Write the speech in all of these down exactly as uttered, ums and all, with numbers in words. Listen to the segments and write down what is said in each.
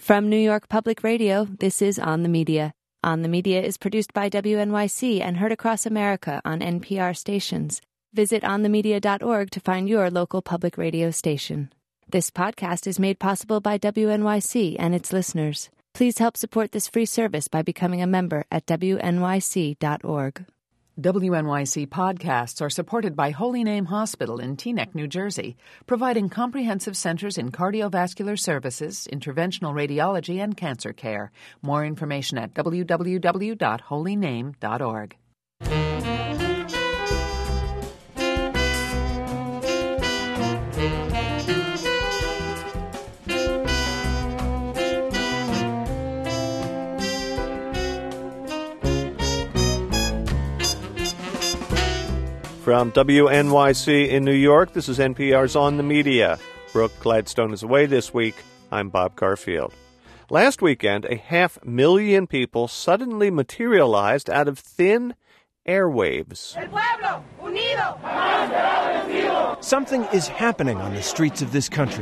From New York Public Radio, this is On the Media. On the Media is produced by W N Y C and heard across America on N P R stations. Visit on the media dot org to find your local public radio station. This podcast is made possible by W N Y C and its listeners. Please help support this free service by becoming a member at W N Y C dot org. W N Y C podcasts are supported by Holy Name Hospital in Teaneck, New Jersey, providing comprehensive centers in cardiovascular services, interventional radiology, and cancer care. More information at w w w dot holy name dot org. From W N Y C in New York, this is N P R's On the Media. Brooke Gladstone is away this week. I'm Bob Garfield. Last weekend, a half million people suddenly materialized out of thin airwaves. El pueblo unido. Something is happening on the streets of this country.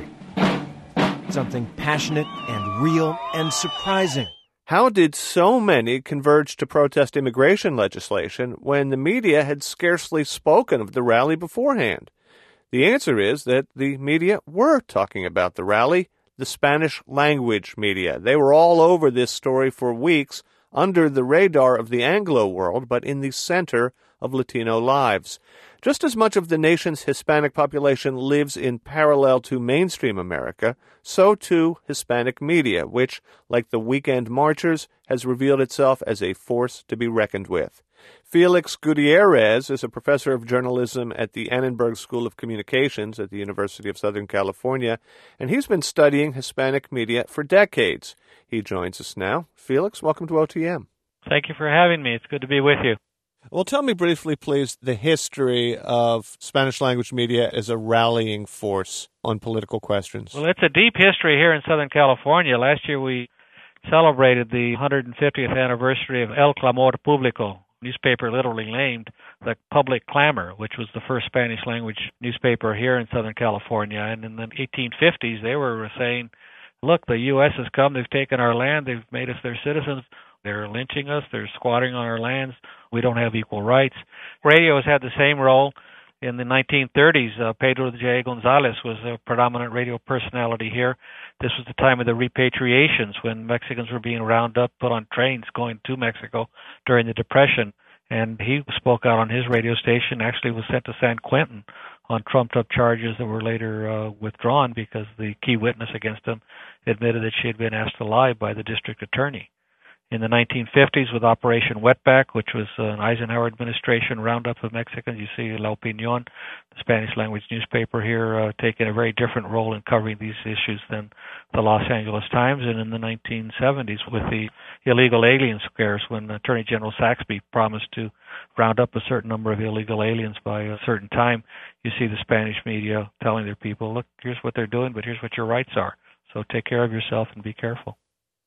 Something passionate and real and surprising. How did so many converge to protest immigration legislation when the media had scarcely spoken of the rally beforehand? The answer is that the media were talking about the rally, the Spanish language media. They were all over this story for weeks, under the radar of the Anglo world, but in the center of Latino lives. Just as much of the nation's Hispanic population lives in parallel to mainstream America, so too Hispanic media, which, like the weekend marchers, has revealed itself as a force to be reckoned with. Felix Gutierrez is a professor of journalism at the Annenberg School of Communications at the University of Southern California, and he's been studying Hispanic media for decades. He joins us now. Felix, welcome to O T M. Thank you for having me. It's good to be with you. Well, tell me briefly, please, the history of Spanish language media as a rallying force on political questions. Well, it's a deep history here in Southern California. Last year we celebrated the one hundred fiftieth anniversary of El Clamor Público, newspaper literally named the Public Clamor, which was the first Spanish language newspaper here in Southern California. And in the eighteen fifties, they were saying, look, the U S has come, they've taken our land, they've made us their citizens, they're lynching us, they're squatting on our lands, we don't have equal rights. Radio has had the same role. In the nineteen thirties, uh, Pedro J. Gonzalez was a predominant radio personality here. This was the time of the repatriations when Mexicans were being rounded up, put on trains going to Mexico during the Depression. And he spoke out on his radio station, actually was sent to San Quentin on trumped-up charges that were later uh, withdrawn because the key witness against him admitted that she had been asked to lie by the district attorney. In the nineteen fifties, with Operation Wetback, which was an Eisenhower administration roundup of Mexicans, you see La Opinión, the Spanish-language newspaper here, uh, taking a very different role in covering these issues than the Los Angeles Times. And in the nineteen seventies, with the illegal alien scares, when Attorney General Saxby promised to round up a certain number of illegal aliens by a certain time, you see the Spanish media telling their people, look, here's what they're doing, but here's what your rights are. So take care of yourself and be careful.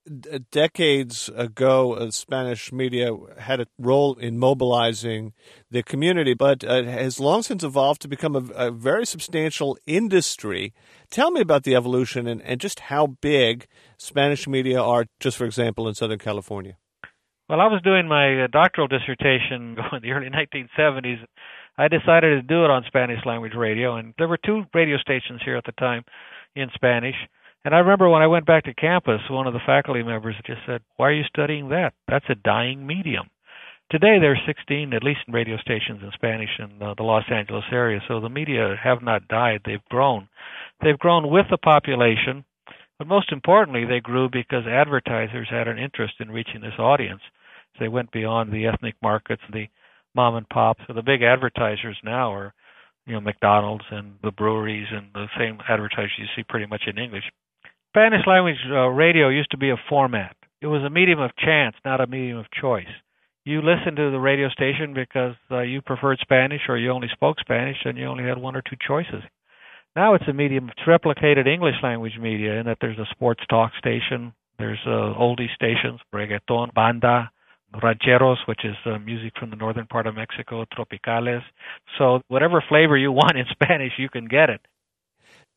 Decades ago, uh, Spanish media had a role in mobilizing the community, but uh, has long since evolved to become a, a very substantial industry. Tell me about the evolution and, and just how big Spanish media are, just for example, in Southern California. Well, I was doing my uh, doctoral dissertation in the early nineteen seventies. I decided to do it on Spanish language radio, and there were two radio stations here at the time in Spanish. And I remember when I went back to campus, one of the faculty members just said, why are you studying that? That's a dying medium. Today there are sixteen, at least, radio stations in Spanish in uh, the Los Angeles area, so the media have not died. They've grown. They've grown with the population, but most importantly, they grew because advertisers had an interest in reaching this audience. So they went beyond the ethnic markets, the mom and pop. So the big advertisers now are, you know, McDonald's and the breweries and the same advertisers you see pretty much in English. Spanish language uh, radio used to be a format. It was a medium of chance, not a medium of choice. You listened to the radio station because uh, you preferred Spanish or you only spoke Spanish and you only had one or two choices. Now it's a medium of replicated English language media in that there's a sports talk station, there's uh, oldie stations, reggaeton, banda, rancheros, which is uh, music from the northern part of Mexico, tropicales. So whatever flavor you want in Spanish, you can get it.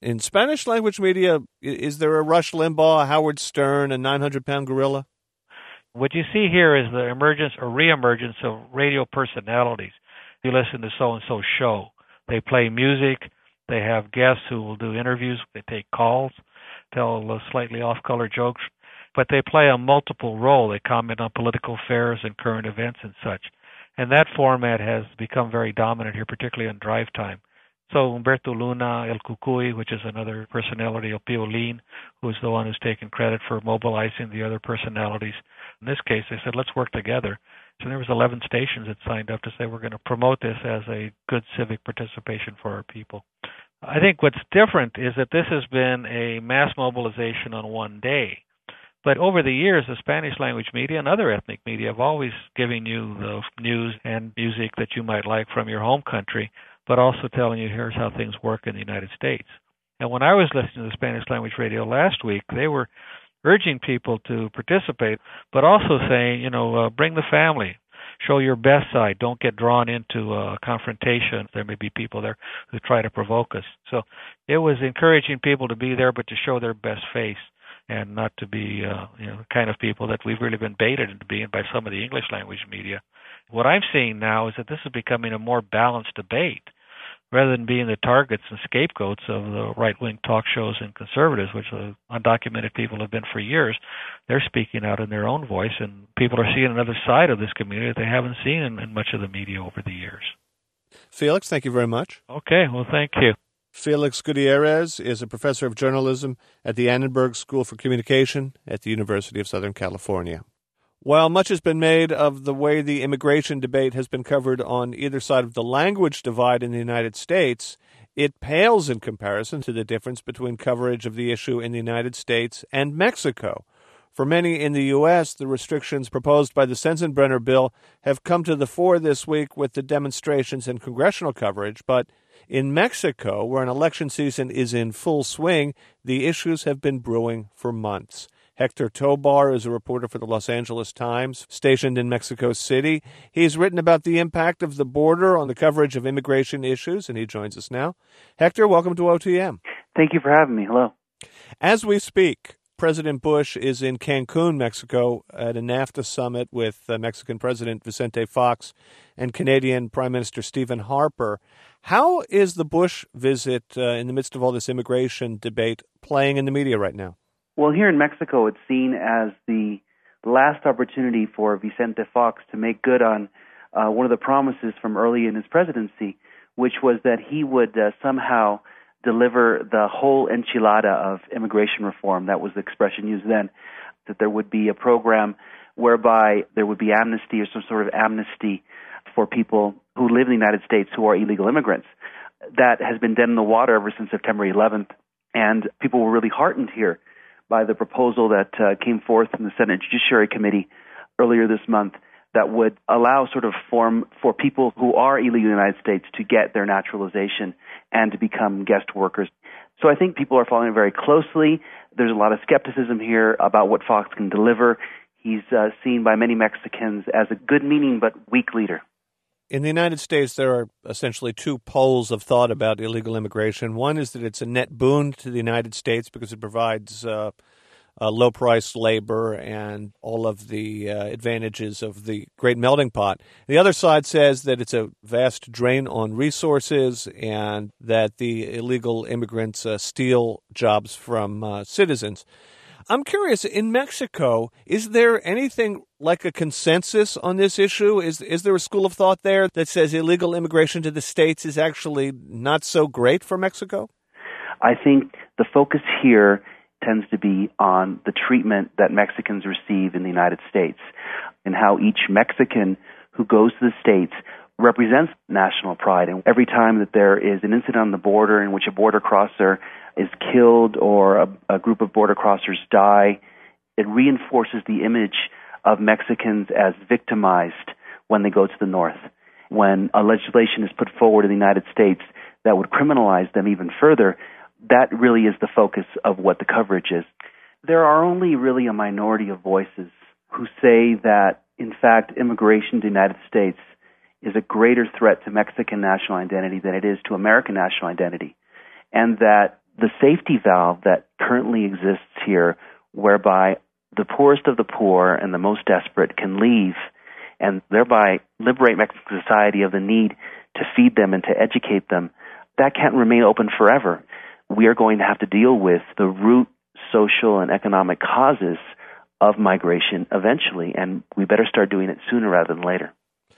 In Spanish language media, is there a Rush Limbaugh, a Howard Stern, a nine hundred pound gorilla? What you see here is the emergence or reemergence of radio personalities. You listen to so-and-so show. They play music. They have guests who will do interviews. They take calls, tell slightly off-color jokes. But they play a multiple role. They comment on political affairs and current events and such. And that format has become very dominant here, particularly on drive time. So Humberto Luna, El Cucuy, which is another personality, of Piolín, who's the one who's taken credit for mobilizing the other personalities. In this case, they said, let's work together. So there was eleven stations that signed up to say we're going to promote this as a good civic participation for our people. I think what's different is that this has been a mass mobilization on one day. But over the years, the Spanish language media and other ethnic media have always given you the news and music that you might like from your home country, but also telling you here's how things work in the United States. And when I was listening to the Spanish language radio last week, they were urging people to participate, but also saying, you know, uh, bring the family, show your best side, don't get drawn into a confrontation. There may be people there who try to provoke us. So it was encouraging people to be there, but to show their best face and not to be, uh, you know, the kind of people that we've really been baited into being by some of the English language media. What I'm seeing now is that this is becoming a more balanced debate, rather than being the targets and scapegoats of the right-wing talk shows and conservatives, which the undocumented people have been for years. They're speaking out in their own voice, and people are seeing another side of this community that they haven't seen in, in much of the media over the years. Felix, thank you very much. Okay, well, thank you. Felix Gutierrez is a professor of journalism at the Annenberg School for Communication at the University of Southern California. While much has been made of the way the immigration debate has been covered on either side of the language divide in the United States, it pales in comparison to the difference between coverage of the issue in the United States and Mexico. For many in the U S, the restrictions proposed by the Sensenbrenner bill have come to the fore this week with the demonstrations and congressional coverage, but in Mexico, where an election season is in full swing, the issues have been brewing for months. Hector Tobar is a reporter for the Los Angeles Times, stationed in Mexico City. He's written about the impact of the border on the coverage of immigration issues, and he joins us now. Hector, welcome to O T M. Thank you for having me. Hello. As we speak, President Bush is in Cancun, Mexico, at a NAFTA summit with uh, Mexican President Vicente Fox and Canadian Prime Minister Stephen Harper. How is the Bush visit uh, in the midst of all this immigration debate playing in the media right now? Well, here in Mexico, it's seen as the last opportunity for Vicente Fox to make good on uh, one of the promises from early in his presidency, which was that he would uh, somehow deliver the whole enchilada of immigration reform. That was the expression used then, that there would be a program whereby there would be amnesty or some sort of amnesty for people who live in the United States who are illegal immigrants. That has been dead in the water ever since September eleventh, and people were really heartened here by the proposal that uh, came forth from the Senate Judiciary Committee earlier this month that would allow sort of form for people who are illegal in the United States to get their naturalization and to become guest workers. So I think people are following it very closely. There's a lot of skepticism here about what Fox can deliver. He's uh, seen by many Mexicans as a good-meaning but weak leader. In the United States, there are essentially two poles of thought about illegal immigration. One is that it's a net boon to the United States because it provides uh, uh, low-priced labor and all of the uh, advantages of the great melting pot. The other side says that it's a vast drain on resources and that the illegal immigrants uh, steal jobs from uh, citizens. I'm curious, in Mexico, is there anything like a consensus on this issue? Is is there a school of thought there that says illegal immigration to the States is actually not so great for Mexico? I think the focus here tends to be on the treatment that Mexicans receive in the United States and how each Mexican who goes to the States represents national pride. And every time that there is an incident on the border in which a border crosser is killed or a, a group of border crossers die, it reinforces the image of Mexicans as victimized when they go to the north. When a legislation is put forward in the United States that would criminalize them even further, that really is the focus of what the coverage is. There are only really a minority of voices who say that, in fact, immigration to the United States is a greater threat to Mexican national identity than it is to American national identity, and that the safety valve that currently exists here, whereby the poorest of the poor and the most desperate can leave and thereby liberate Mexican society of the need to feed them and to educate them, that can't remain open forever. We are going to have to deal with the root social and economic causes of migration eventually, and we better start doing it sooner rather than later.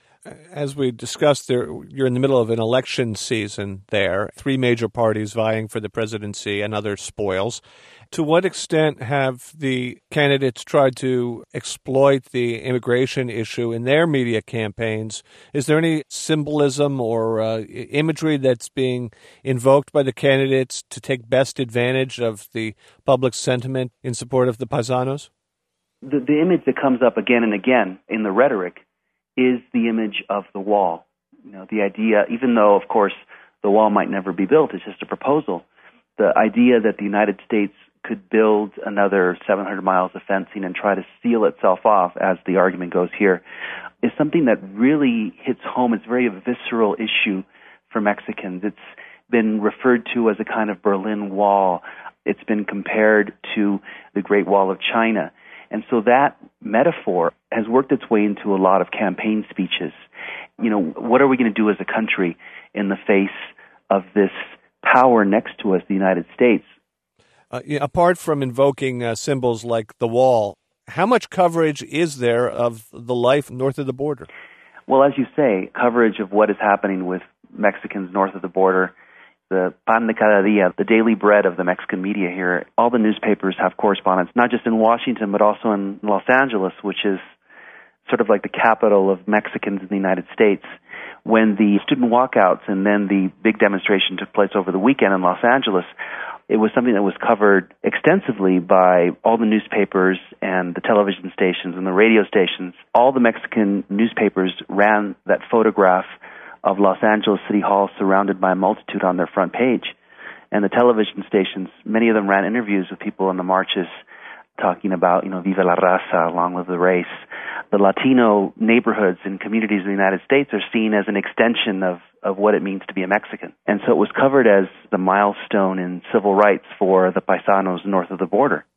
As we discussed, there, you're in the middle of an election season there, three major parties vying for the presidency and other spoils. To what extent have the candidates tried to exploit the immigration issue in their media campaigns? Is there any symbolism or uh, imagery that's being invoked by the candidates to take best advantage of the public sentiment in support of the paisanos? The, the image that comes up again and again in the rhetoric is the image of the wall. You know, the idea, even though, of course, the wall might never be built, it's just a proposal. The idea that the United States could build another seven hundred miles of fencing and try to seal itself off, as the argument goes here, is something that really hits home. It's a very visceral issue for Mexicans. It's been referred to as a kind of Berlin Wall. It's been compared to the Great Wall of China. And so that metaphor has worked its way into a lot of campaign speeches. You know, what are we going to do as a country in the face of this power next to us, the United States? Uh, yeah, apart from invoking uh, symbols like the wall, how much coverage is there of the life north of the border? Well, as you say, coverage of what is happening with Mexicans north of the border, the pan de cada día, the daily bread of the Mexican media here. All the newspapers have correspondents, not just in Washington, but also in Los Angeles, which is sort of like the capital of Mexicans in the United States. When the student walkouts and then the big demonstration took place over the weekend in Los Angeles, it was something that was covered extensively by all the newspapers and the television stations and the radio stations. All the Mexican newspapers ran that photograph of Los Angeles City Hall surrounded by a multitude on their front page. And the television stations, many of them ran interviews with people in the marches talking about, you know, Viva la Raza, along with the race. The Latino neighborhoods and communities in the United States are seen as an extension of, of what it means to be a Mexican. And so it was covered as the milestone in civil rights for the paisanos north of the border.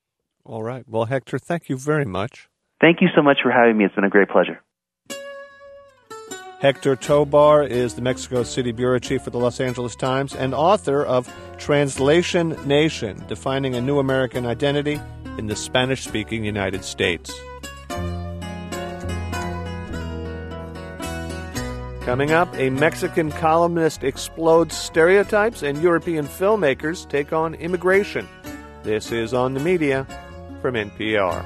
All right. Well, Hector, thank you very much. Thank you so much for having me. It's been a great pleasure. Hector Tobar is the Mexico City bureau chief for the Los Angeles Times and author of Translation Nation, Defining a New American Identity in the Spanish-Speaking United States. Coming up, a Mexican columnist explodes stereotypes and European filmmakers take on immigration. This is On the Media from N P R.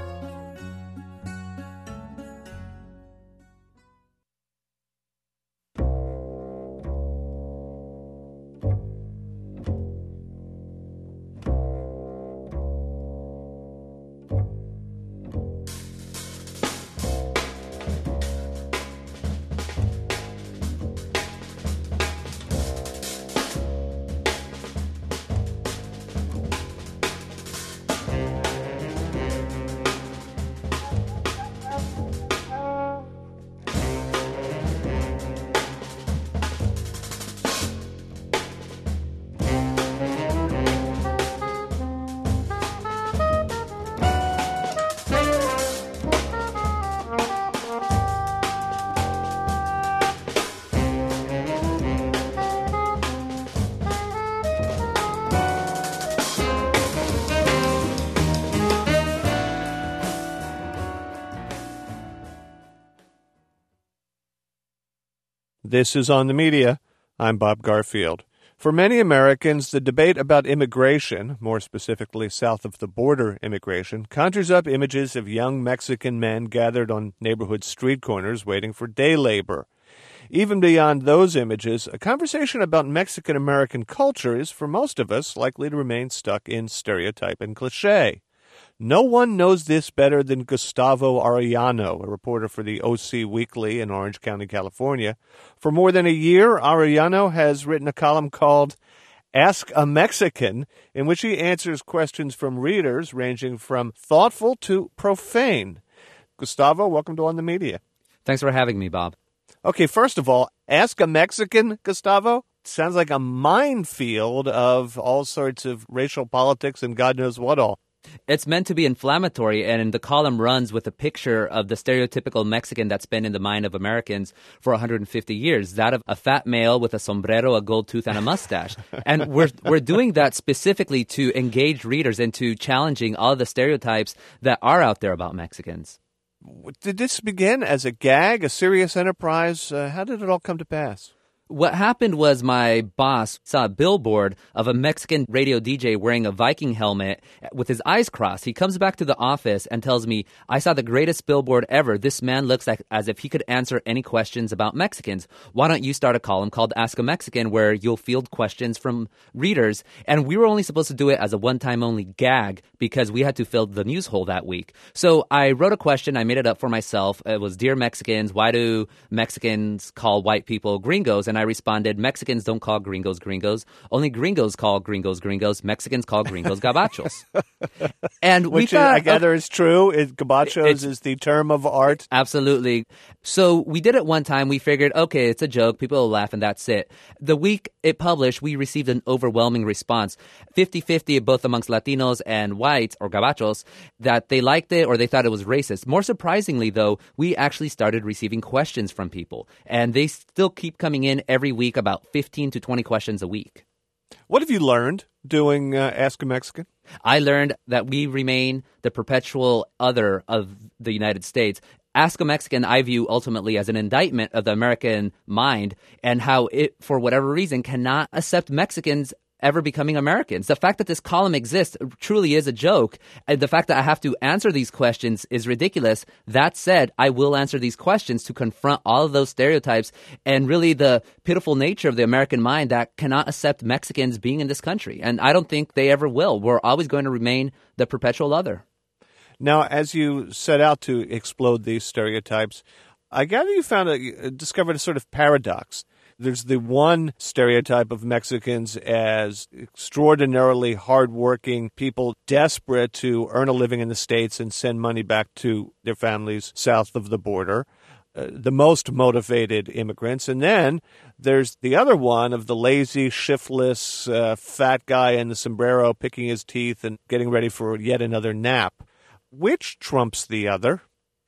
This is On the Media. I'm Bob Garfield. For many Americans, the debate about immigration, more specifically south of the border immigration, conjures up images of young Mexican men gathered on neighborhood street corners waiting for day labor. Even beyond those images, a conversation about Mexican-American culture is, for most of us, likely to remain stuck in stereotype and cliché. No one knows this better than Gustavo Arellano, a reporter for the O C Weekly in Orange County, California. For more than a year, Arellano has written a column called Ask a Mexican, in which he answers questions from readers ranging from thoughtful to profane. Gustavo, welcome to On the Media. Thanks for having me, Bob. Okay, first of all, Ask a Mexican, Gustavo? sounds like a minefield of all sorts of racial politics and God knows what all. It's meant to be inflammatory, and the column runs with a picture of the stereotypical Mexican that's been in the mind of Americans for one hundred fifty years, that of a fat male with a sombrero, a gold tooth, and a mustache. And we're we're doing that specifically to engage readers into challenging all the stereotypes that are out there about Mexicans. Did this begin as a gag, a serious enterprise? Uh, how did it all come to pass? What happened was my boss saw a billboard of a Mexican radio D J wearing a Viking helmet with his eyes crossed. He comes back to the office and tells me, I saw the greatest billboard ever. This man looks like as if he could answer any questions about Mexicans. Why don't you start a column called Ask a Mexican where you'll field questions from readers? And we were only supposed to do it as a one-time only gag because we had to fill the news hole that week. So I wrote a question. I made it up for myself. It was, Dear Mexicans, why do Mexicans call white people gringos? And I responded, Mexicans don't call gringos gringos. Only gringos call gringos gringos. Mexicans call gringos gabachos. And we Which thought, I gather is true. It, gabachos it's, is the term of art. Absolutely. So we did it one time. We figured, okay, it's a joke. People will laugh and that's it. The week it published, we received an overwhelming response. fifty-fifty both amongst Latinos and whites or gabachos that they liked it or they thought it was racist. More surprisingly, though, we actually started receiving questions from people. And they still keep coming in every week, about fifteen to twenty questions a week. What have you learned doing uh, Ask a Mexican? I learned that we remain the perpetual other of the United States. Ask a Mexican, I view ultimately as an indictment of the American mind and how it, for whatever reason, cannot accept Mexicans ever becoming Americans. The fact that this column exists truly is a joke. And the fact that I have to answer these questions is ridiculous. That said, I will answer these questions to confront all of those stereotypes and really the pitiful nature of the American mind that cannot accept Mexicans being in this country. And I don't think they ever will. We're always going to remain the perpetual other. Now, as you set out to explode these stereotypes, I gather you found a, discovered a sort of paradox. There's the one stereotype of Mexicans as extraordinarily hardworking people, desperate to earn a living in the States and send money back to their families south of the border, uh, the most motivated immigrants. And then there's the other one of the lazy, shiftless, uh, fat guy in the sombrero picking his teeth and getting ready for yet another nap. Which trumps the other?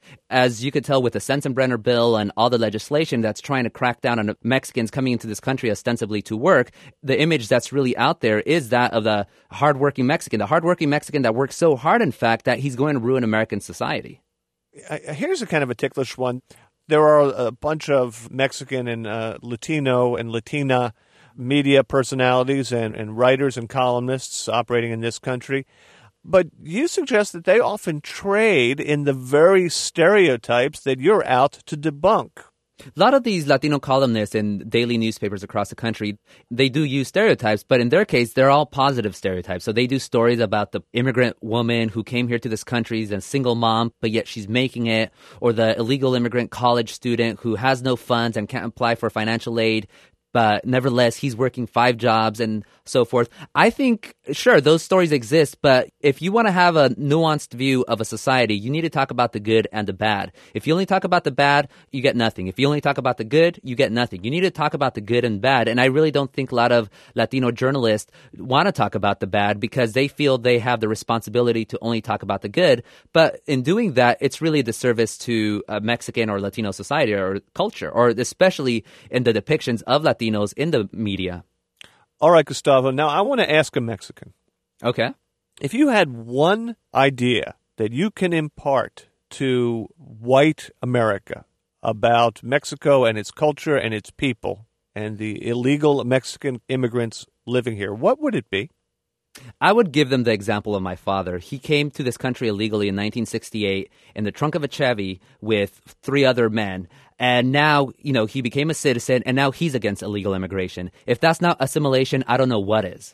As you could tell with the Sensenbrenner bill and all the legislation that's trying to crack down on Mexicans coming into this country ostensibly to work, the image that's really out there is that of the hardworking Mexican, the hardworking Mexican that works so hard, in fact, that he's going to ruin American society. Here's a kind of a ticklish one. There are a bunch of Mexican and uh, Latino and Latina media personalities and, and writers and columnists operating in this country. But you suggest that they often trade in the very stereotypes that you're out to debunk. A lot of these Latino columnists in daily newspapers across the country, they do use stereotypes, but in their case, they're all positive stereotypes. So they do stories about the immigrant woman who came here to this country as a single mom, but yet she's making it, or the illegal immigrant college student who has no funds and can't apply for financial aid, but nevertheless, he's working five jobs and so forth. I think, sure, those stories exist, but if you want to have a nuanced view of a society, you need to talk about the good and the bad. If you only talk about the bad, you get nothing. If you only talk about the good, you get nothing. You need to talk about the good and bad, and I really don't think a lot of Latino journalists want to talk about the bad because they feel they have the responsibility to only talk about the good, but in doing that, it's really a disservice to a Mexican or Latino society or culture, or especially in the depictions of Latinos in the media. All right, Gustavo. Now, I want to ask a Mexican. Okay. If you had one idea that you can impart to white America about Mexico and its culture and its people and the illegal Mexican immigrants living here, what would it be? I would give them the example of my father. He came to this country illegally in nineteen sixty-eight in the trunk of a Chevy with three other men. And now, you know, he became a citizen, and now he's against illegal immigration. If that's not assimilation, I don't know what is.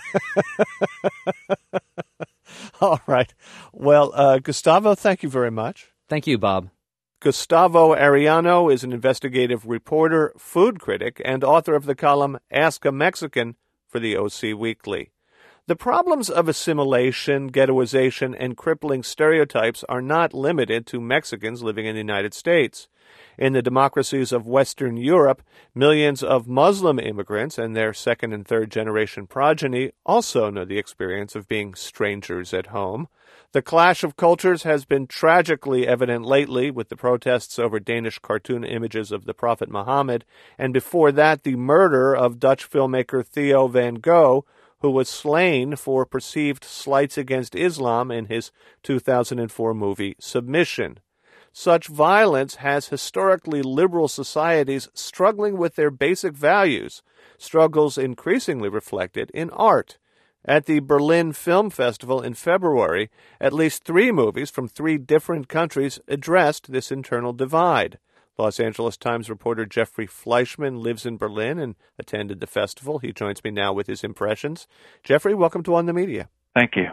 All right. Well, uh, Gustavo, thank you very much. Thank you, Bob. Gustavo Arellano is an investigative reporter, food critic, and author of the column Ask a Mexican for the O C Weekly. The problems of assimilation, ghettoization, and crippling stereotypes are not limited to Mexicans living in the United States. In the democracies of Western Europe, millions of Muslim immigrants and their second and third generation progeny also know the experience of being strangers at home. The clash of cultures has been tragically evident lately with the protests over Danish cartoon images of the Prophet Muhammad, and before that the murder of Dutch filmmaker Theo van Gogh, who was slain for perceived slights against Islam in his two thousand four movie Submission. Such violence has historically liberal societies struggling with their basic values, struggles increasingly reflected in art. At the Berlin Film Festival in February, at least three movies from three different countries addressed this internal divide. Los Angeles Times reporter Jeffrey Fleischman lives in Berlin and attended the festival. He joins me now with his impressions. Jeffrey, welcome to On the Media. Thank you.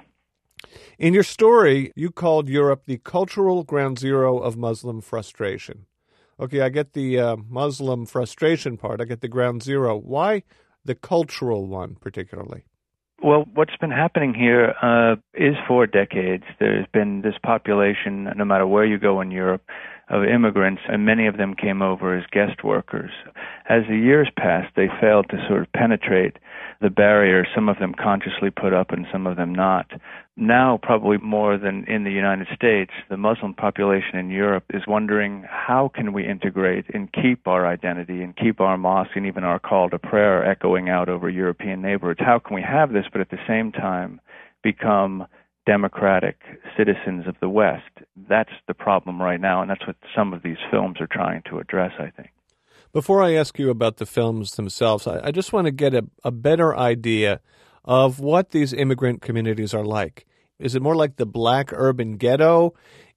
In your story, you called Europe the cultural ground zero of Muslim frustration. Okay, I get the uh, Muslim frustration part. I get the ground zero. Why the cultural one particularly? Well, what's been happening here uh, is for decades. There's been this population, no matter where you go in Europe, of immigrants, and many of them came over as guest workers. As the years passed, they failed to sort of penetrate the barrier, some of them consciously put up and some of them not. Now, probably more than in the United States, the Muslim population in Europe is wondering how can we integrate and keep our identity and keep our mosque and even our call to prayer echoing out over European neighborhoods. How can we have this, but at the same time become democratic citizens of the West? That's the problem right now, and that's what some of these films are trying to address, I think. Before I ask you about the films themselves, I, I just want to get a, a better idea of what these immigrant communities are like. Is it more like the black urban ghetto,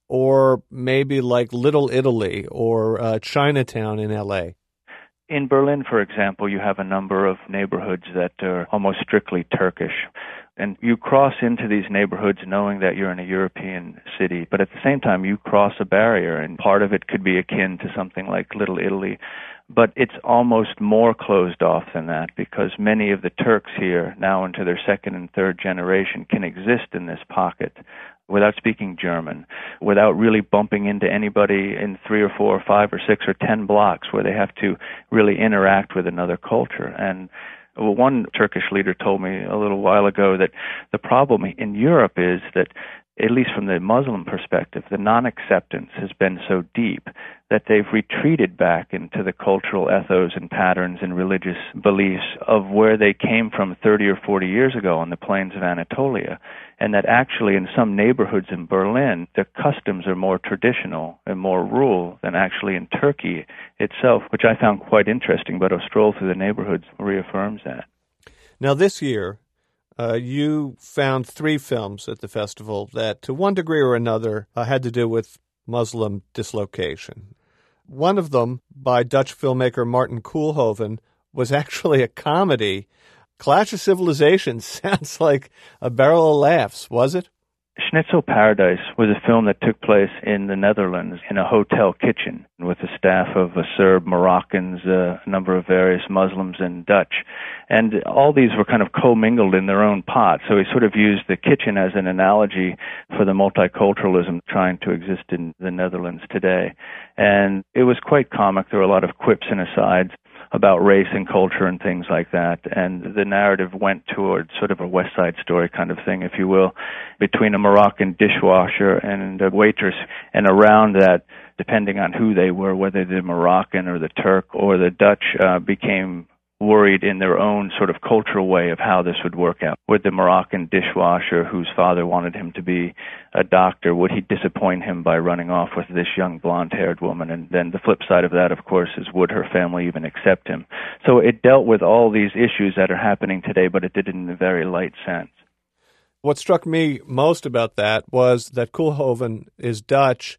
or maybe like Little Italy or uh, Chinatown in L A? In Berlin, for example, you have a number of neighborhoods that are almost strictly Turkish. And you cross into these neighborhoods knowing that you're in a European city, but at the same time you cross a barrier, and part of it could be akin to something like Little Italy. But it's almost more closed off than that, because many of the Turks here, now into their second and third generation, can exist in this pocket without speaking German, without really bumping into anybody in three or four or five or six or ten blocks where they have to really interact with another culture. And well, one Turkish leader told me a little while ago that the problem in Europe is that, at least from the Muslim perspective, the non-acceptance has been so deep that they've retreated back into the cultural ethos and patterns and religious beliefs of where they came from thirty or forty years ago on the plains of Anatolia, and that actually in some neighborhoods in Berlin, the customs are more traditional and more rural than actually in Turkey itself, which I found quite interesting, but a stroll through the neighborhoods reaffirms that. Now this year, Uh, you found three films at the festival that, to one degree or another, uh, had to do with Muslim dislocation. One of them, by Dutch filmmaker Martin Koolhoven, was actually a comedy. Clash of Civilizations sounds like a barrel of laughs, was it? Schnitzel Paradise was a film that took place in the Netherlands in a hotel kitchen with a staff of uh, Serb, Moroccans, uh, a number of various Muslims and Dutch. And all these were kind of commingled in their own pot. So he sort of used the kitchen as an analogy for the multiculturalism trying to exist in the Netherlands today. And it was quite comic. There were a lot of quips and asides about race and culture and things like that. And the narrative went toward sort of a West Side Story kind of thing, if you will, between a Moroccan dishwasher and a waitress. And around that, depending on who they were, whether the Moroccan or the Turk or the Dutch, uh, became worried in their own sort of cultural way of how this would work out. Would the Moroccan dishwasher, whose father wanted him to be a doctor, would he disappoint him by running off with this young blonde-haired woman? And then the flip side of that, of course, is would her family even accept him? So it dealt with all these issues that are happening today, but it did it in a very light sense. What struck me most about that was that Koolhoven is Dutch,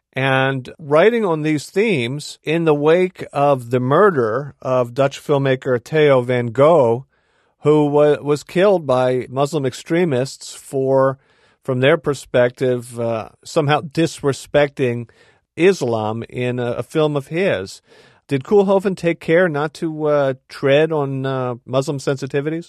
and writing on these themes in the wake of the murder of Dutch filmmaker Theo van Gogh, who wa- was killed by Muslim extremists for, from their perspective, uh, somehow disrespecting Islam in a, a film of his. Did Koolhoven take care not to uh, tread on uh, Muslim sensitivities?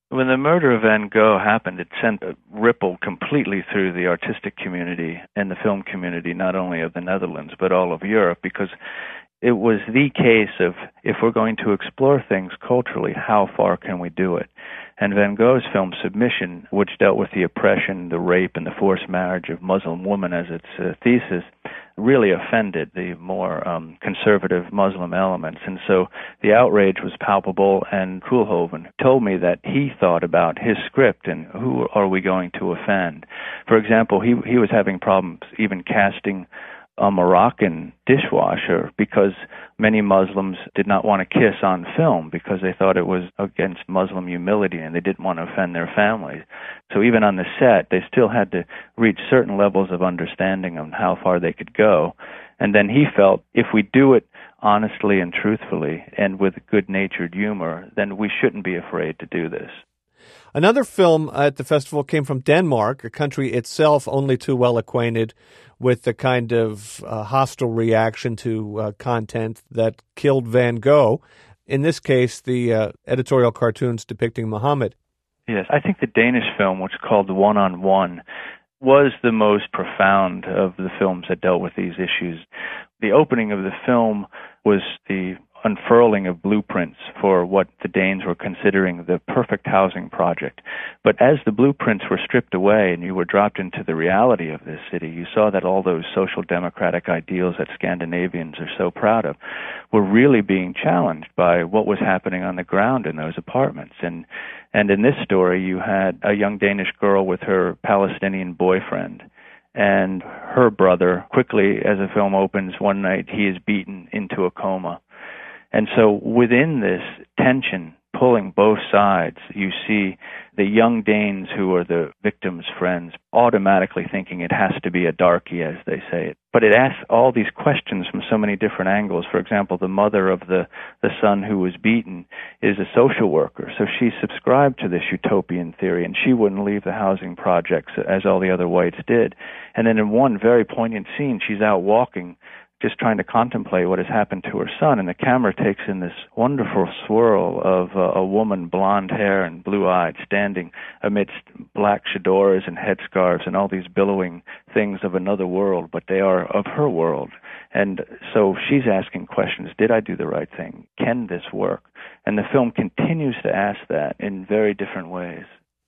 When the murder of Van Gogh happened, it sent a ripple completely through the artistic community and the film community, not only of the Netherlands, but all of Europe, because it was the case of, if we're going to explore things culturally, how far can we do it? And Van Gogh's film Submission, which dealt with the oppression, the rape, and the forced marriage of Muslim women as its uh, thesis, really offended the more um, conservative Muslim elements. And so the outrage was palpable, and Koolhoven told me that he thought about his script and who are we going to offend. For example, he he was having problems even casting a Moroccan dishwasher because many Muslims did not want to kiss on film because they thought it was against Muslim humility and they didn't want to offend their families. So even on the set, they still had to reach certain levels of understanding on how far they could go. And then he felt if we do it honestly and truthfully and with good-natured humor, then we shouldn't be afraid to do this. Another film at the festival came from Denmark, a country itself only too well acquainted with the kind of uh, hostile reaction to uh, content that killed Van Gogh. In this case, the uh, editorial cartoons depicting Muhammad. Yes, I think the Danish film, which is called One on One, was the most profound of the films that dealt with these issues. The opening of the film was the unfurling of blueprints for what the Danes were considering the perfect housing project. But as the blueprints were stripped away and you were dropped into the reality of this city, you saw that all those social democratic ideals that Scandinavians are so proud of were really being challenged by what was happening on the ground in those apartments. And and in this story, you had a young Danish girl with her Palestinian boyfriend. And her brother, quickly as the film opens, one night he is beaten into a coma. And so within this tension, pulling both sides, you see the young Danes who are the victims' friends automatically thinking it has to be a darkie, as they say it. But it asks all these questions from so many different angles. For example, the mother of the, the son who was beaten is a social worker, so she subscribed to this utopian theory, and she wouldn't leave the housing projects as all the other whites did. And then in one very poignant scene, she's out walking, just trying to contemplate what has happened to her son, and the camera takes in this wonderful swirl of uh, a woman, blonde hair and blue-eyed, standing amidst black fedoras and headscarves and all these billowing things of another world, but they are of her world. And so she's asking questions. Did I do the right thing? Can this work? And the film continues to ask that in very different ways.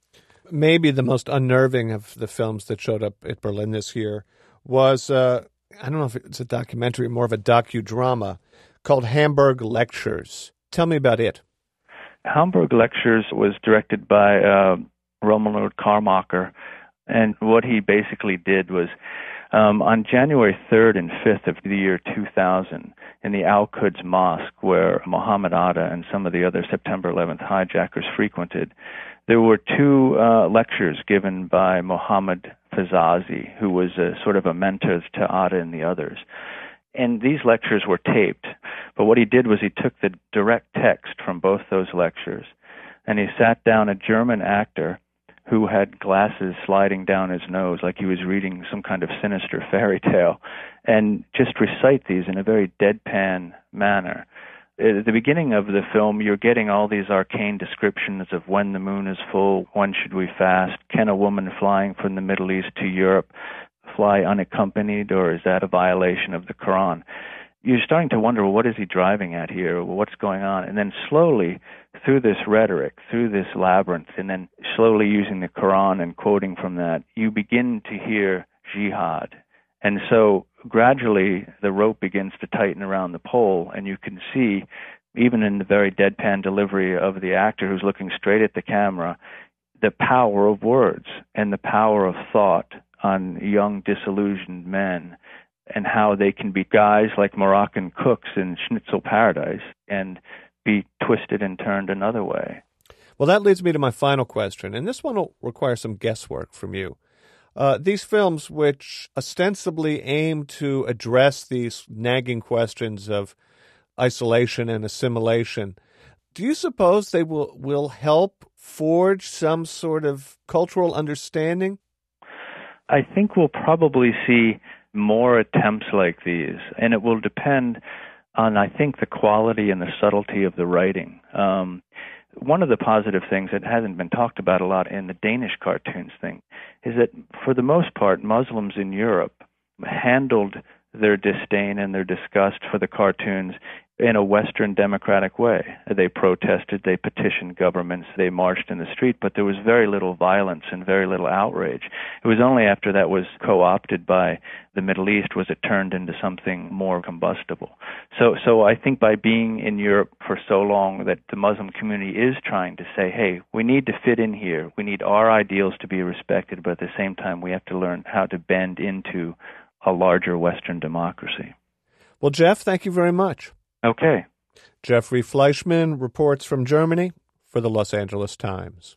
Maybe the most unnerving of the films that showed up at Berlin this year was... Uh I don't know if it's a documentary, more of a docudrama called Hamburg Lectures. Tell me about it. Hamburg Lectures was directed by uh, Romuald Karmacher, and what he basically did was um, on January third and fifth of the year two thousand, in the Al-Quds Mosque, where Mohammed Atta and some of the other September eleventh hijackers frequented, there were two uh, lectures given by Mohammed Fazazi, who was a, sort of a mentor to Atta and the others. And these lectures were taped, but what he did was he took the direct text from both those lectures, and he sat down a German actor who had glasses sliding down his nose like he was reading some kind of sinister fairy tale, and just recite these in a very deadpan manner. At the beginning of the film, you're getting all these arcane descriptions of when the moon is full, when should we fast, can a woman flying from the Middle East to Europe fly unaccompanied, or is that a violation of the Quran? You're starting to wonder, well, what is he driving at here? Well, what's going on? And then slowly, through this rhetoric, through this labyrinth, and then slowly using the Quran and quoting from that, you begin to hear jihad. And so gradually the rope begins to tighten around the pole, and you can see, even in the very deadpan delivery of the actor who's looking straight at the camera, the power of words and the power of thought on young, disillusioned men, and how they can be guys like Moroccan cooks in Schnitzel Paradise and be twisted and turned another way. Well, that leads me to my final question, and this one will require some guesswork from you. Uh, these films, which ostensibly aim to address these nagging questions of isolation and assimilation, do you suppose they will, will help forge some sort of cultural understanding? I think we'll probably see more attempts like these, and it will depend on, I think, the quality and the subtlety of the writing. Um, One of the positive things that hasn't been talked about a lot in the Danish cartoons thing is that, for the most part, Muslims in Europe handled their disdain and their disgust for the cartoons in a Western democratic way. They protested, they petitioned governments, they marched in the street, but there was very little violence and very little outrage. It was only after that was co-opted by the Middle East was it turned into something more combustible. So, so I think by being in Europe for so long that the Muslim community is trying to say, hey, we need to fit in here, we need our ideals to be respected, but at the same time we have to learn how to bend into a larger Western democracy. Well, Jeff, thank you very much. Okay. Jeffrey Fleischman reports from Germany for the Los Angeles Times.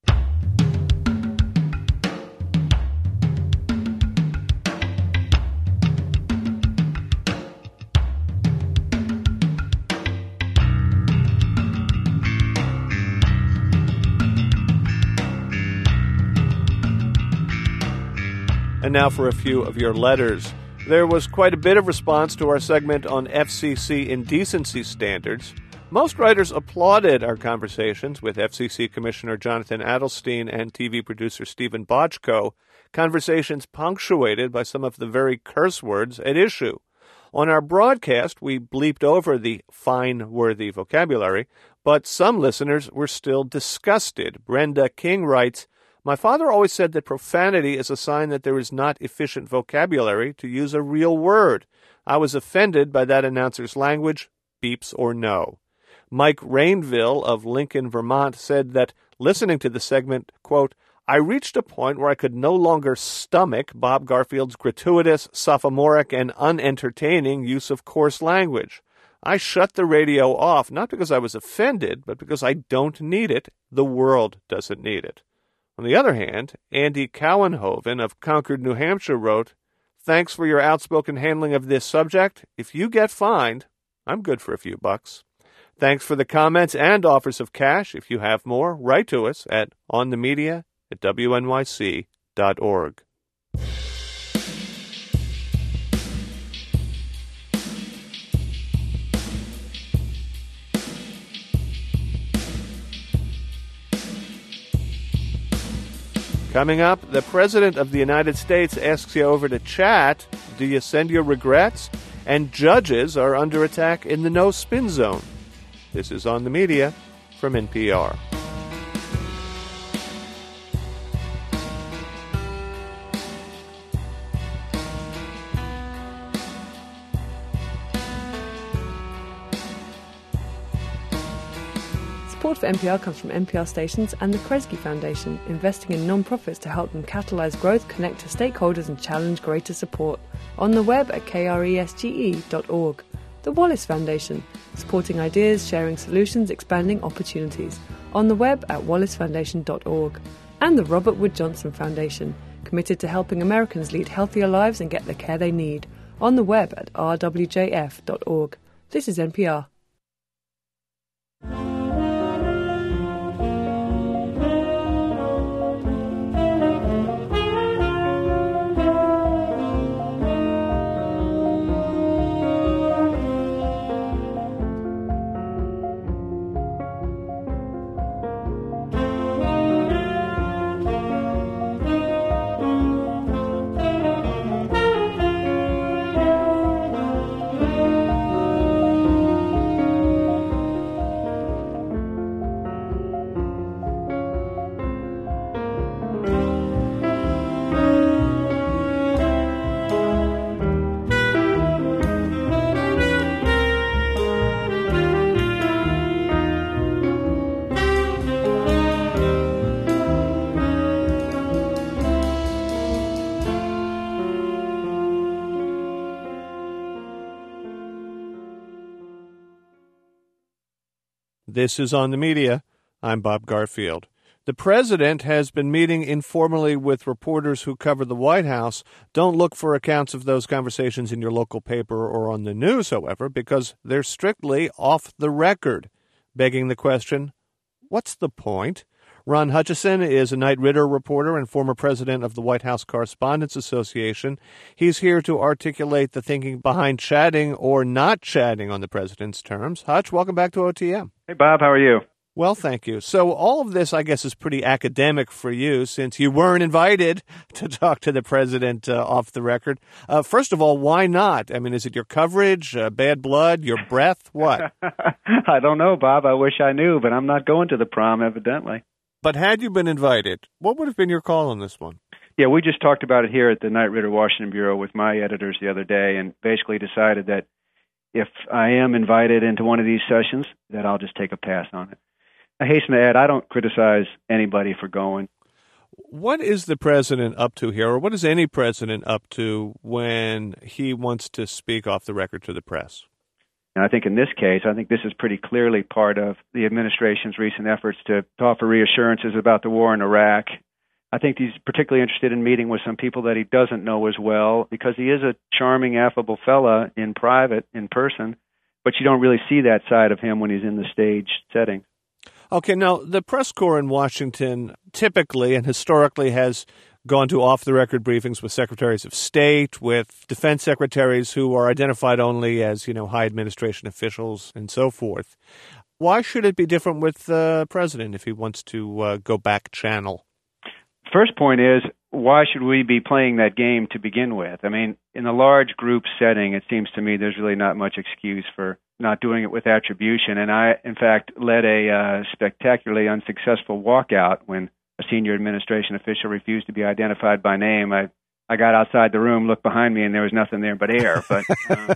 And now for a few of your letters. There was quite a bit of response to our segment on F C C indecency standards. Most writers applauded our conversations with F C C Commissioner Jonathan Adelstein and T V producer Stephen Bochco, conversations punctuated by some of the very curse words at issue. On our broadcast, we bleeped over the fine-worthy vocabulary, but some listeners were still disgusted. Brenda King writes, "My father always said that profanity is a sign that there is not efficient vocabulary to use a real word. I was offended by that announcer's language, beeps or no." Mike Rainville of Lincoln, Vermont said that listening to the segment, quote, "I reached a point where I could no longer stomach Bob Garfield's gratuitous, sophomoric, and unentertaining use of coarse language. I shut the radio off, not because I was offended, but because I don't need it. The world doesn't need it." On the other hand, Andy Cowenhoven of Concord, New Hampshire wrote, "Thanks for your outspoken handling of this subject. If you get fined, I'm good for a few bucks. Thanks for the comments and offers of cash. If you have more, write to us at onthemedia at W N Y C dot org. Coming up, the President of the United States asks you over to chat. Do you send your regrets? And judges are under attack in the no-spin zone. This is On the Media from N P R. Support for N P R comes from N P R stations and the Kresge Foundation, investing in non-profits to help them catalyze growth, connect to stakeholders, and challenge greater support. On the web at kresge dot org. The Wallace Foundation, supporting ideas, sharing solutions, expanding opportunities. On the web at wallace foundation dot org. And the Robert Wood Johnson Foundation, committed to helping Americans lead healthier lives and get the care they need. On the web at r w j f dot org. This is N P R. This is On the Media. I'm Bob Garfield. The president has been meeting informally with reporters who cover the White House. Don't look for accounts of those conversations in your local paper or on the news, however, because they're strictly off the record, begging the question, what's the point? Ron Hutchison is a Knight Ridder reporter and former president of the White House Correspondents Association. He's here to articulate the thinking behind chatting or not chatting on the president's terms. Hutch, welcome back to O T M. Hey, Bob. How are you? Well, thank you. So all of this, I guess, is pretty academic for you since you weren't invited to talk to the president uh, off the record. Uh, first of all, why not? I mean, is it your coverage, uh, bad blood, your breath, what? I don't know, Bob. I wish I knew, but I'm not going to the prom, evidently. But had you been invited, what would have been your call on this one? Yeah, we just talked about it here at the Knight Ridder Washington Bureau with my editors the other day and basically decided that if I am invited into one of these sessions, that I'll just take a pass on it. I hasten to add, I don't criticize anybody for going. What is the president up to here, or what is any president up to when he wants to speak off the record to the press? And I think in this case, I think this is pretty clearly part of the administration's recent efforts to offer reassurances about the war in Iraq. I think he's particularly interested in meeting with some people that he doesn't know as well, because he is a charming, affable fella in private, in person, but you don't really see that side of him when he's in the stage setting. Okay, now, the press corps in Washington typically and historically has gone to off-the-record briefings with secretaries of state, with defense secretaries who are identified only as, you know, high administration officials and so forth. Why should it be different with the president if he wants to uh, go back channel? First point is, why should we be playing that game to begin with? I mean, in a large group setting, it seems to me there's really not much excuse for not doing it with attribution. And I, in fact, led a uh, spectacularly unsuccessful walkout when a senior administration official refused to be identified by name. I, I got outside the room, looked behind me, and there was nothing there but air. But um,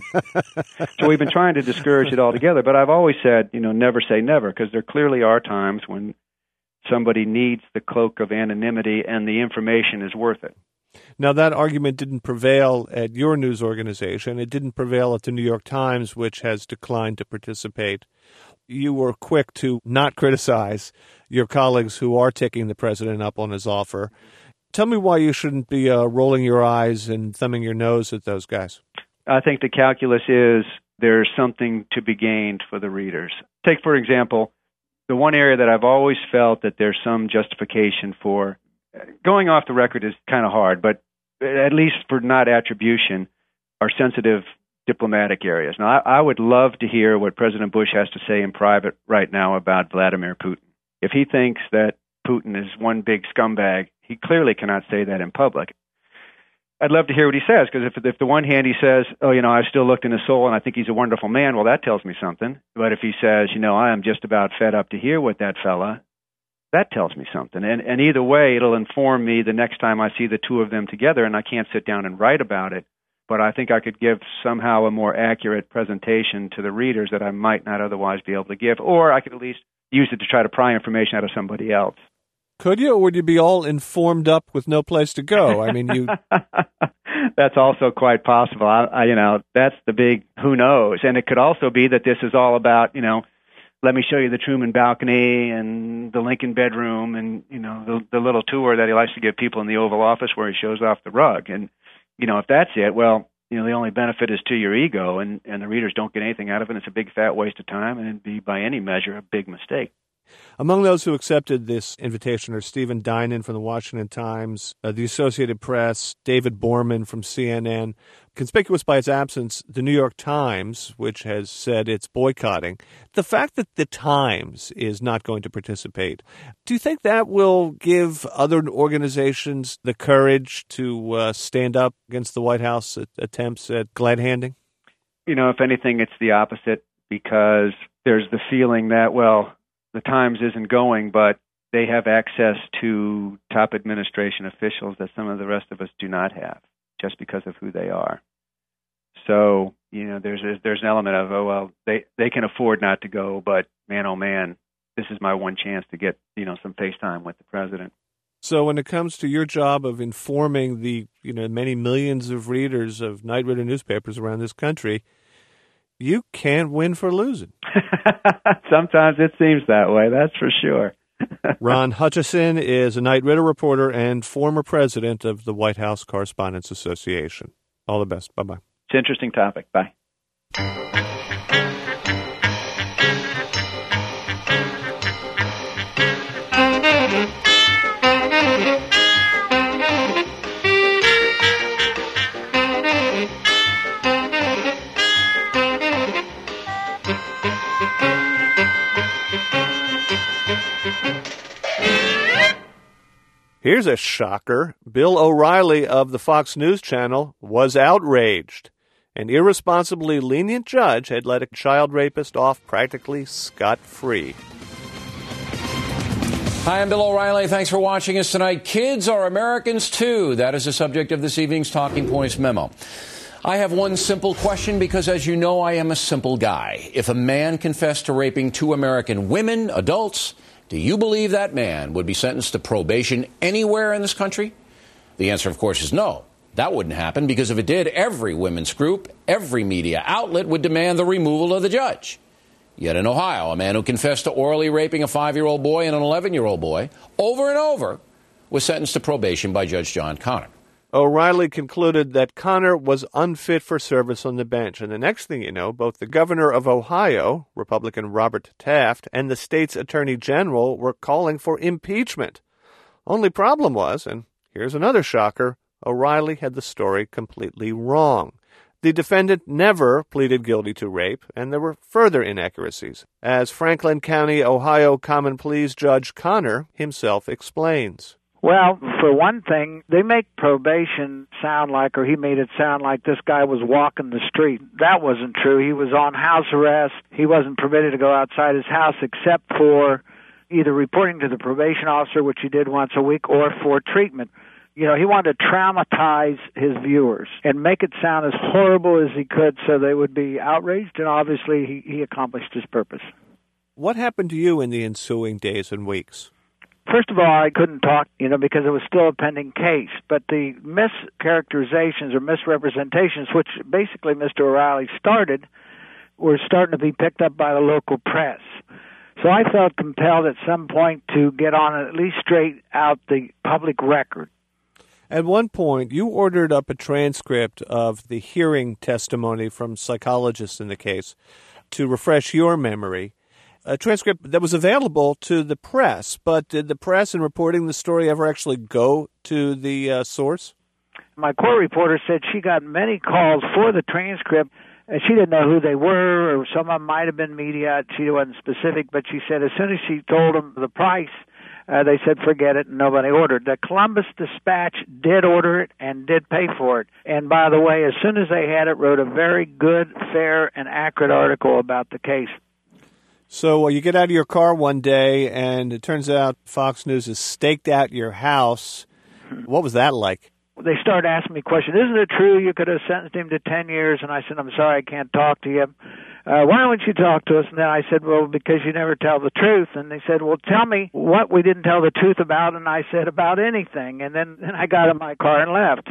so we've been trying to discourage it altogether. But I've always said, you know, never say never, because there clearly are times when somebody needs the cloak of anonymity and the information is worth it. Now, that argument didn't prevail at your news organization. It didn't prevail at the New York Times, which has declined to participate. You were quick to not criticize your colleagues who are taking the president up on his offer. Tell me why you shouldn't be uh, rolling your eyes and thumbing your nose at those guys. I think the calculus is there's something to be gained for the readers. Take, for example, the one area that I've always felt that there's some justification for. Going off the record is kind of hard, but at least for not attribution, are sensitive diplomatic areas. Now, I, I would love to hear what President Bush has to say in private right now about Vladimir Putin. If he thinks that Putin is one big scumbag, he clearly cannot say that in public. I'd love to hear what he says, because if, if the one hand he says, oh, you know, I've still looked in his soul and I think he's a wonderful man, well, that tells me something. But if he says, you know, I am just about fed up to hear what that fella, that tells me something. And, and either way, it'll inform me the next time I see the two of them together, and I can't sit down and write about it. But I think I could give somehow a more accurate presentation to the readers that I might not otherwise be able to give, or I could at least use it to try to pry information out of somebody else. Could you, or would you be all informed up with no place to go? I mean, you. That's also quite possible. I, I, you know, that's the big who knows. And it could also be that this is all about, you know, let me show you the Truman balcony and the Lincoln bedroom and, you know, the, the little tour that he likes to give people in the Oval Office where he shows off the rug. And, you know, if that's it, well, you know, the only benefit is to your ego, and, and the readers don't get anything out of it. It's a big, fat waste of time, and it'd be, by any measure, a big mistake. Among those who accepted this invitation are Stephen Dinan from the Washington Times, uh, the Associated Press, David Borman from C N N. Conspicuous by its absence, the New York Times, which has said it's boycotting. The fact that the Times is not going to participate, do you think that will give other organizations the courage to uh, stand up against the White House attempts at glad-handing? You know, if anything, it's the opposite, because there's the feeling that, well, the Times isn't going, but they have access to top administration officials that some of the rest of us do not have, just because of who they are. So, you know, there's a, there's an element of, oh, well, they, they can afford not to go, but man, oh, man, this is my one chance to get, you know, some face time with the president. So when it comes to your job of informing the, you know, many millions of readers of Knight Ridder newspapers around this country, you can't win for losing. Sometimes it seems that way, that's for sure. Ron Hutchison is a Knight Ridder reporter and former president of the White House Correspondents Association. All the best. Bye-bye. It's an interesting topic. Bye. Here's a shocker. Bill O'Reilly of the Fox News Channel was outraged. An irresponsibly lenient judge had let a child rapist off practically scot-free. Hi, I'm Bill O'Reilly. Thanks for watching us tonight. Kids are Americans, too. That is the subject of this evening's Talking Points memo. I have one simple question because, as you know, I am a simple guy. If a man confessed to raping two American women, adults, do you believe that man would be sentenced to probation anywhere in this country? The answer, of course, is no. That wouldn't happen because if it did, every women's group, every media outlet would demand the removal of the judge. Yet in Ohio, a man who confessed to orally raping a five-year-old boy and an eleven-year-old boy over and over was sentenced to probation by Judge John Connor. O'Reilly concluded that Connor was unfit for service on the bench. And the next thing you know, both the governor of Ohio, Republican Robert Taft, and the state's attorney general were calling for impeachment. Only problem was, and here's another shocker, O'Reilly had the story completely wrong. The defendant never pleaded guilty to rape, and there were further inaccuracies, as Franklin County, Ohio Common Pleas Judge Connor himself explains. Well, for one thing, they make probation sound like, or he made it sound like this guy was walking the street. That wasn't true. He was on house arrest. He wasn't permitted to go outside his house except for either reporting to the probation officer, which he did once a week, or for treatment. You know, he wanted to traumatize his viewers and make it sound as horrible as he could so they would be outraged, and obviously he, he accomplished his purpose. What happened to you in the ensuing days and weeks? First of all, I couldn't talk, you know, because it was still a pending case. But the mischaracterizations or misrepresentations, which basically Mister O'Reilly started, were starting to be picked up by the local press. So I felt compelled at some point to get on and at least straight out the public record. At one point, you ordered up a transcript of the hearing testimony from psychologists in the case to refresh your memory, a transcript that was available to the press. But did the press in reporting the story ever actually go to the uh, source? My court reporter said she got many calls for the transcript, and she didn't know who they were, or some of them might have been media. She wasn't specific, but she said as soon as she told them the price, Uh, they said, forget it, and nobody ordered. The Columbus Dispatch did order it and did pay for it. And by the way, as soon as they had it, wrote a very good, fair, and accurate article about the case. So uh, you get out of your car one day, and it turns out Fox News has staked out your house. What was that like? They started asking me questions. Isn't it true you could have sentenced him to ten years? And I said, I'm sorry, I can't talk to you. Uh, why don't you talk to us? And then I said, well, because you never tell the truth. And they said, well, tell me what we didn't tell the truth about. And I said, about anything. And then, then I got in my car and left.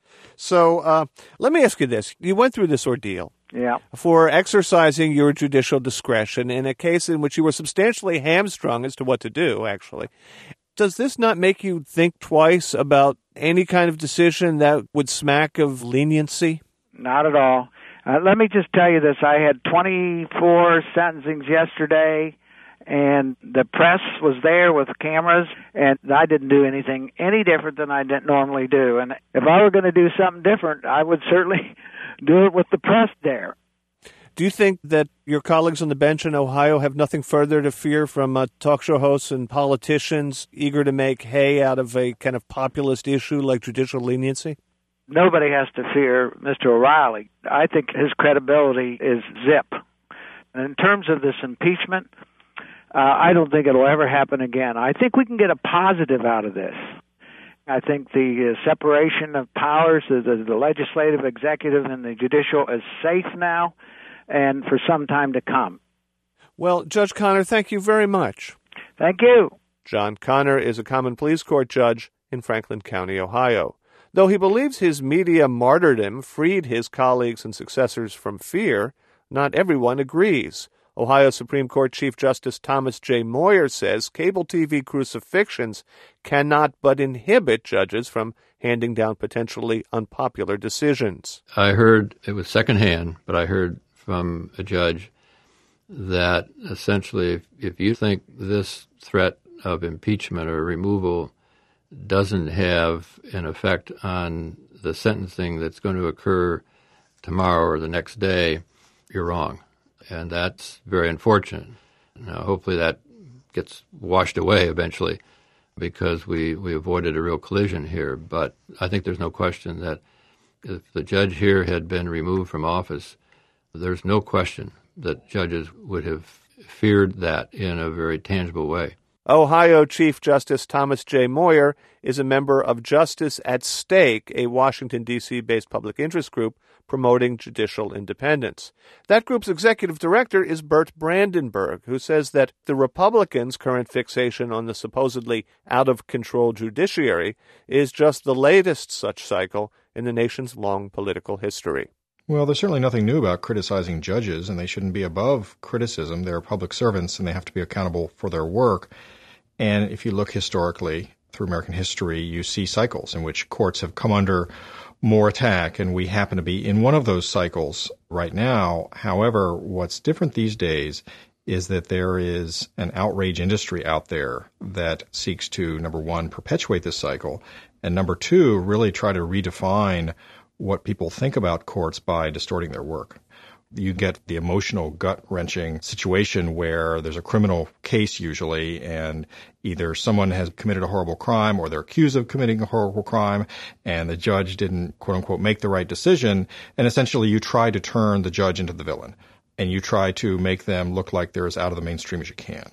So uh, let me ask you this. You went through this ordeal. Yeah. For exercising your judicial discretion in a case in which you were substantially hamstrung as to what to do, actually. Does this not make you think twice about any kind of decision that would smack of leniency? Not at all. Uh, let me just tell you this. I had twenty-four sentencings yesterday, and the press was there with cameras, and I didn't do anything any different than I didn't normally do. And if I were going to do something different, I would certainly do it with the press there. Do you think that your colleagues on the bench in Ohio have nothing further to fear from uh, talk show hosts and politicians eager to make hay out of a kind of populist issue like judicial leniency? Nobody has to fear Mister O'Reilly. I think his credibility is zip. And in terms of this impeachment, uh, I don't think it'll ever happen again. I think we can get a positive out of this. I think the uh, separation of powers, the, the, the legislative, executive, and the judicial is safe now and for some time to come. Well, Judge Connor, thank you very much. Thank you. John Connor is a common pleas court judge in Franklin County, Ohio. Though he believes his media martyrdom freed his colleagues and successors from fear, not everyone agrees. Ohio Supreme Court Chief Justice Thomas J. Moyer says cable T V crucifixions cannot but inhibit judges from handing down potentially unpopular decisions. I heard, it was secondhand, but I heard from a judge that essentially if, if you think this threat of impeachment or removal doesn't have an effect on the sentencing that's going to occur tomorrow or the next day, you're wrong. And that's very unfortunate. Now, hopefully that gets washed away eventually. because we, we avoided a real collision here. But I think there's no question that if the judge here had been removed from office, there's no question that judges would have feared that in a very tangible way. Ohio Chief Justice Thomas J. Moyer is a member of Justice at Stake, a Washington, D C based public interest group promoting judicial independence. That group's executive director is Bert Brandenburg, who says that the Republicans' current fixation on the supposedly out-of-control judiciary is just the latest such cycle in the nation's long political history. Well, there's certainly nothing new about criticizing judges, and they shouldn't be above criticism. They're public servants, and they have to be accountable for their work. And if you look historically through American history, you see cycles in which courts have come under more attack, and we happen to be in one of those cycles right now. However, what's different these days is that there is an outrage industry out there that seeks to, number one, perpetuate this cycle, and number two, really try to redefine what people think about courts by distorting their work. You get the emotional, gut-wrenching situation where there's a criminal case usually, and either someone has committed a horrible crime or they're accused of committing a horrible crime, and the judge didn't, quote-unquote, make the right decision, and essentially you try to turn the judge into the villain, and you try to make them look like they're as out of the mainstream as you can.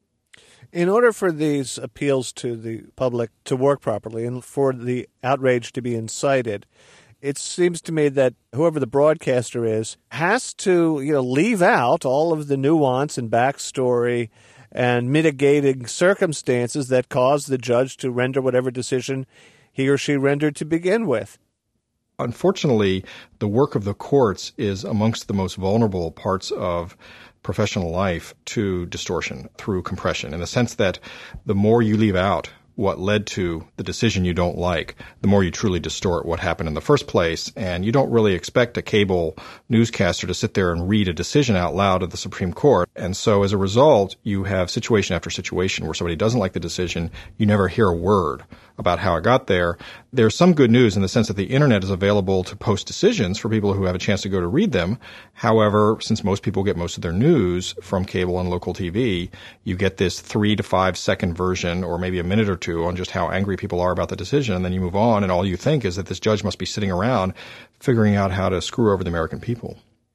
In order for these appeals to the public to work properly and for the outrage to be incited, it seems to me that whoever the broadcaster is has to, you know, leave out all of the nuance and backstory and mitigating circumstances that cause the judge to render whatever decision he or she rendered to begin with. Unfortunately, the work of the courts is amongst the most vulnerable parts of professional life to distortion through compression, in the sense that the more you leave out what led to the decision you don't like, the more you truly distort what happened in the first place. And you don't really expect a cable newscaster to sit there and read a decision out loud of the Supreme Court. And so as a result, you have situation after situation where somebody doesn't like the decision. You never hear a word about how it got there. There's some good news in the sense that the internet is available to post decisions for people who have a chance to go to read them. However, since most people get most of their news from cable and local T V, you get this three to five second version or maybe a minute or two on just how angry people are about the decision, and then you move on, and all you think is that this judge must be sitting around figuring out how to screw over the American people.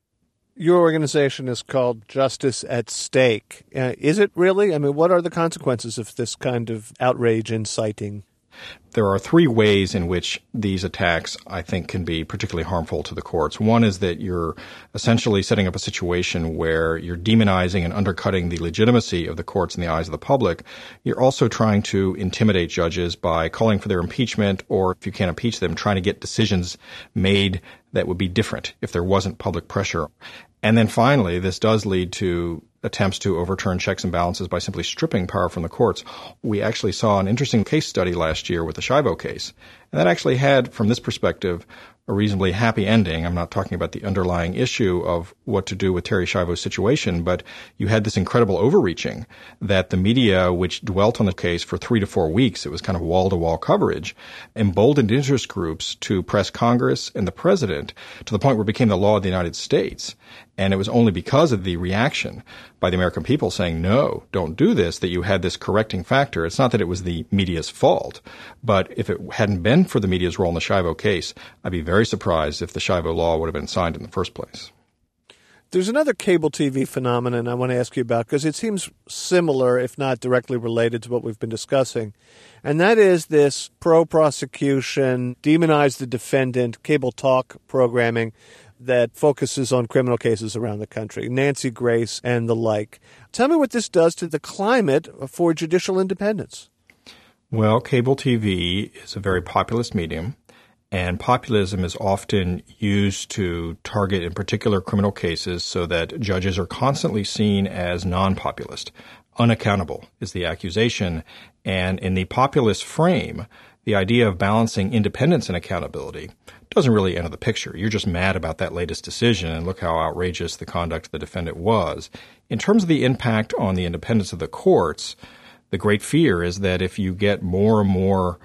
Your organization is called Justice at Stake. Uh, is it really? I mean, what are the consequences of this kind of outrage inciting? There are three ways in which these attacks, I think, can be particularly harmful to the courts. One is that you're essentially setting up a situation where you're demonizing and undercutting the legitimacy of the courts in the eyes of the public. You're also trying to intimidate judges by calling for their impeachment, or if you can't impeach them, trying to get decisions made that would be different if there wasn't public pressure. And then finally, this does lead to attempts to overturn checks and balances by simply stripping power from the courts. We actually saw an interesting case study last year with the Schiavo case. And that actually had, from this perspective, a reasonably happy ending. I'm not talking about the underlying issue of what to do with Terry Schiavo's situation, but you had this incredible overreaching that the media, which dwelt on the case for three to four weeks, it was kind of wall-to-wall coverage, emboldened interest groups to press Congress and the president to the point where it became the law of the United States. And it was only because of the reaction by the American people saying, no, don't do this, that you had this correcting factor. It's not that it was the media's fault, but if it hadn't been for the media's role in the Schiavo case, I'd be very surprised if the Schiavo law would have been signed in the first place. There's another cable T V phenomenon I want to ask you about because it seems similar, if not directly related to what we've been discussing, and that is this pro-prosecution, demonize the defendant, cable talk programming that focuses on criminal cases around the country, Nancy Grace and the like. Tell me what this does to the climate for judicial independence. Well, cable T V is a very populist medium, and populism is often used to target in particular criminal cases so that judges are constantly seen as non-populist. Unaccountable is the accusation, and in the populist frame, the idea of balancing independence and accountability doesn't really enter the picture. You're just mad about that latest decision, and look how outrageous the conduct of the defendant was. In terms of the impact on the independence of the courts, the great fear is that if you get more and more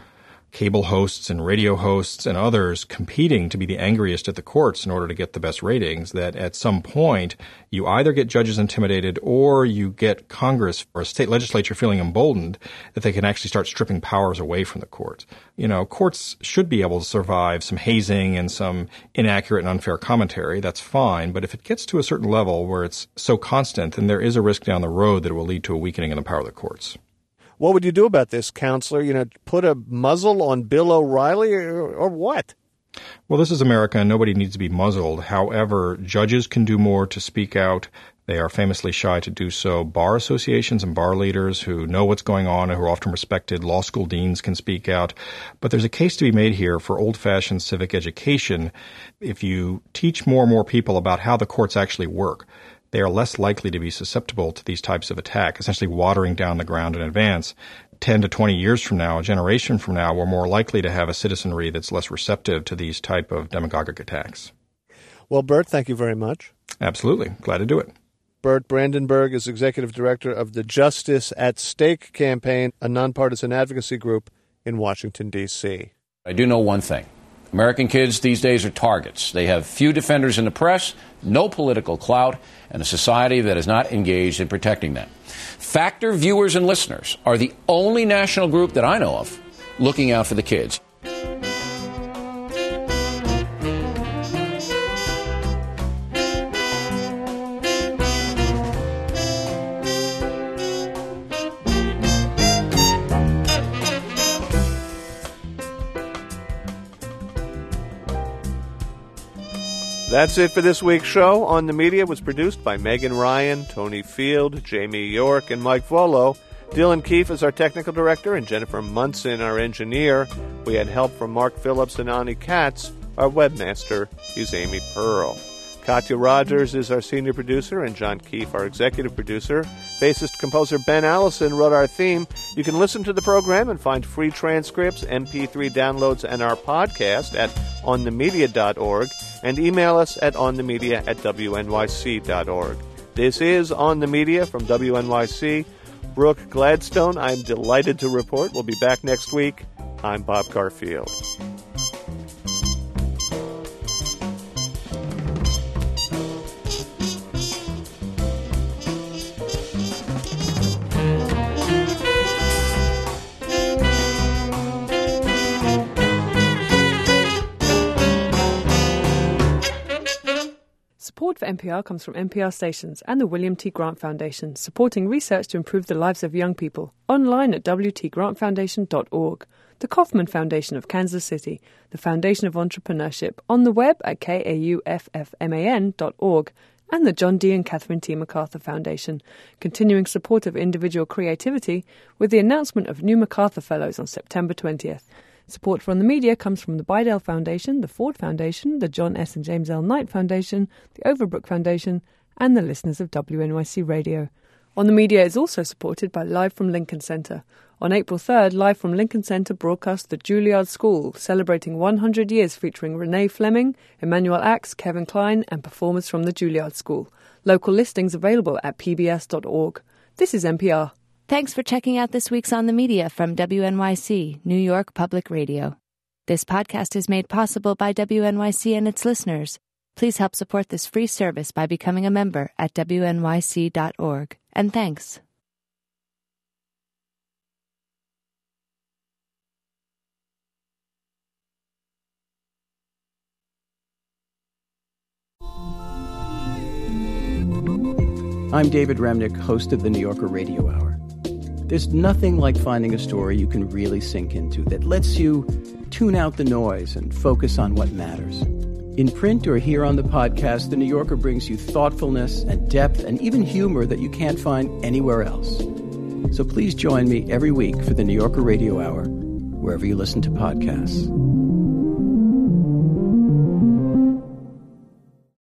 cable hosts and radio hosts and others competing to be the angriest at the courts in order to get the best ratings, that at some point you either get judges intimidated or you get Congress or a state legislature feeling emboldened that they can actually start stripping powers away from the courts. You know, courts should be able to survive some hazing and some inaccurate and unfair commentary. That's fine. But if it gets to a certain level where it's so constant, then there is a risk down the road that it will lead to a weakening in the power of the courts. What would you do about this, Counselor? You know, put a muzzle on Bill O'Reilly or, or what? Well, this is America, and nobody needs to be muzzled. However, judges can do more to speak out. They are famously shy to do so. Bar associations and bar leaders who know what's going on and who are often respected, law school deans can speak out. But there's a case to be made here for old-fashioned civic education. If you teach more and more people about how the courts actually work, they are less likely to be susceptible to these types of attack, essentially watering down the ground in advance. ten to twenty years from now, a generation from now, we're more likely to have a citizenry that's less receptive to these type of demagogic attacks. Well, Bert, thank you very much. Absolutely. Glad to do it. Bert Brandenburg is Executive Director of the Justice at Stake campaign, a nonpartisan advocacy group in Washington, D C I do know one thing. American kids these days are targets. They have few defenders in the press, no political clout, and a society that is not engaged in protecting them. Factor viewers and listeners are the only national group that I know of looking out for the kids. That's it for this week's show. On the Media was produced by Megan Ryan, Tony Field, Jamie York, and Mike Volo. Dylan Keefe is our technical director, and Jennifer Munson, our engineer. We had help from Mark Phillips and Ani Katz. Our webmaster is Amy Pearl. Katya Rogers is our senior producer, and John Keefe, our executive producer. Bassist-composer Ben Allison wrote our theme. You can listen to the program and find free transcripts, M P three downloads, and our podcast at on the media dot org, and email us at onthemedia at w n y c dot org. This is On the Media from W N Y C. Brooke Gladstone, I'm delighted to report, will be back next week. I'm Bob Garfield. Support for N P R comes from N P R stations and the William T. Grant Foundation, supporting research to improve the lives of young people. Online at w t grant foundation dot org. The Kauffman Foundation of Kansas City, the Foundation of Entrepreneurship, on the web at k a u f f m a n dot org. And the John D. and Catherine T. MacArthur Foundation, continuing support of individual creativity with the announcement of new MacArthur Fellows on September twentieth. Support for On the Media comes from the Bidell Foundation, the Ford Foundation, the John S. and James L. Knight Foundation, the Overbrook Foundation, and the listeners of W N Y C Radio. On the Media is also supported by Live from Lincoln Center. On April third, Live from Lincoln Center broadcast the Juilliard School, celebrating one hundred years featuring Renee Fleming, Emmanuel Axe, Kevin Kline, and performers from the Juilliard School. Local listings available at p b s dot org. This is N P R. Thanks for checking out this week's On the Media from W N Y C, New York Public Radio. This podcast is made possible by W N Y C and its listeners. Please help support this free service by becoming a member at w n y c dot org. And thanks. I'm David Remnick, host of the New Yorker Radio Hour. There's nothing like finding a story you can really sink into that lets you tune out the noise and focus on what matters. In print or here on the podcast, The New Yorker brings you thoughtfulness and depth and even humor that you can't find anywhere else. So please join me every week for the New Yorker Radio Hour, wherever you listen to podcasts.